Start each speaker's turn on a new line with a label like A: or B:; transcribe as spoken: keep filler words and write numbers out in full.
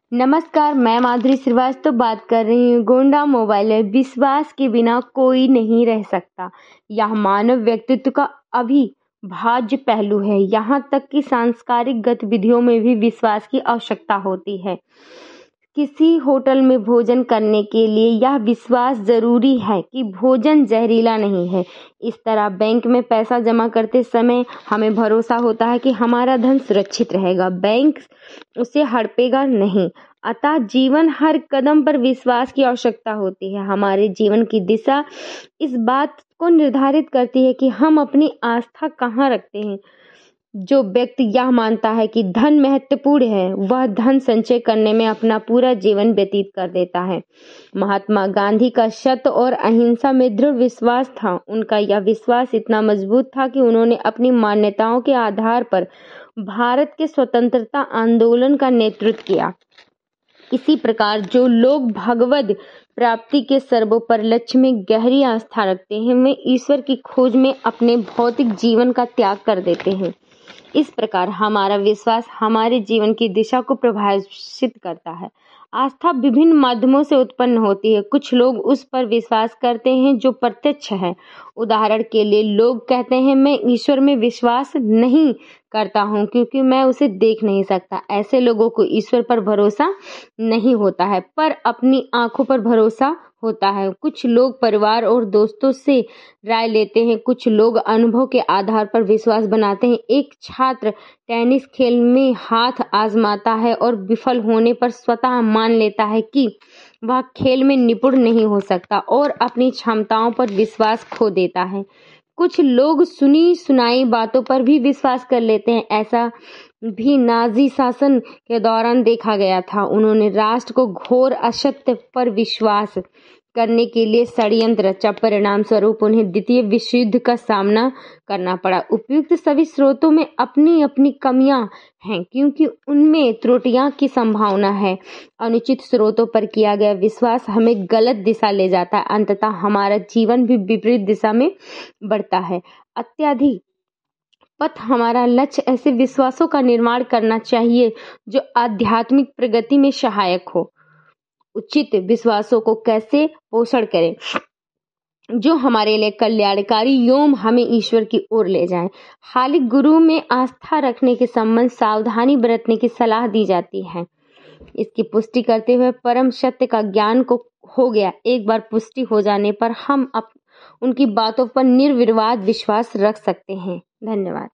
A: नमस्कार, मैं माधुरी श्रीवास्तव बात कर रही हूँ। गोंडा मोबाइल है। विश्वास के बिना कोई नहीं रह सकता। यह मानव व्यक्तित्व का अविभाज्य पहलू है। यहाँ तक कि सांस्कृतिक गतिविधियों में भी विश्वास की आवश्यकता होती है। किसी होटल में भोजन करने के लिए यह विश्वास जरूरी है कि भोजन जहरीला नहीं है। इस तरह बैंक में पैसा जमा करते समय हमें भरोसा होता है कि हमारा धन सुरक्षित रहेगा, बैंक उसे हड़पेगा नहीं। अतः जीवन हर कदम पर विश्वास की आवश्यकता होती है। हमारे जीवन की दिशा इस बात को निर्धारित करती है कि हम अपनी आस्था कहाँ रखते हैं। जो व्यक्ति यह मानता है कि धन महत्वपूर्ण है, वह धन संचय करने में अपना पूरा जीवन व्यतीत कर देता है। महात्मा गांधी का सत्य और अहिंसा में दृढ़ विश्वास था। उनका यह विश्वास इतना मजबूत था कि उन्होंने अपनी मान्यताओं के आधार पर भारत के स्वतंत्रता आंदोलन का नेतृत्व किया। इसी प्रकार जो लोग भगवद प्राप्ति के सर्वोपरि लक्ष्य में गहरी आस्था रखते हैं, वे ईश्वर की खोज में अपने भौतिक जीवन का त्याग कर देते हैं। इस प्रकार हमारा विश्वास हमारे जीवन की दिशा को प्रभावित करता है। आस्था विभिन्न माध्यमों से उत्पन्न होती है। कुछ लोग उस पर विश्वास करते हैं जो प्रत्यक्ष है। उदाहरण के लिए लोग कहते हैं, मैं ईश्वर में विश्वास नहीं करता हूँ क्योंकि मैं उसे देख नहीं सकता। ऐसे लोगों को ईश्वर पर भरोसा नहीं होता है, पर अपनी आंखों पर भरोसा होता है। कुछ लोग परिवार और दोस्तों से राय लेते हैं। कुछ लोग अनुभव के आधार पर विश्वास बनाते हैं। एक छात्र टेनिस खेल में हाथ आजमाता है और विफल होने पर स्वतः मान लेता है कि वह खेल में निपुण नहीं हो सकता और अपनी क्षमताओं पर विश्वास खो देता है। कुछ लोग सुनी सुनाई बातों पर भी विश्वास कर लेते हैं। ऐसा भी नाजी शासन के दौरान देखा गया था। उन्होंने राष्ट्र को घोर असत्य पर विश्वास करने के लिए षड्यंत्र रचा। परिणाम स्वरूप उन्हें द्वितीय विश्व युद्ध का सामना करना पड़ा। उपयुक्त सभी स्रोतों में अपनी अपनी कमियां हैं क्योंकि उनमें त्रुटियां की संभावना है। अनुचित स्रोतों पर किया गया विश्वास हमें गलत दिशा ले जाता है। अंततः हमारा जीवन भी विपरीत दिशा में बढ़ता है। अत्यधिक पथ हमारा लक्ष्य ऐसे विश्वासों का निर्माण करना चाहिए जो आध्यात्मिक प्रगति में सहायक हो। उचित विश्वासों को कैसे पोषण करें जो हमारे लिए कल्याणकारी एवं हमें ईश्वर की ओर ले जाएं। हालिक गुरु में आस्था रखने के संबंध सावधानी बरतने की सलाह दी जाती है। इसकी पुष्टि करते हुए परम सत्य का ज्ञान को हो गया। एक बार पुष्टि हो जाने पर हम अप, उनकी बातों पर निर्विवाद विश्वास रख सकते हैं। धन्यवाद।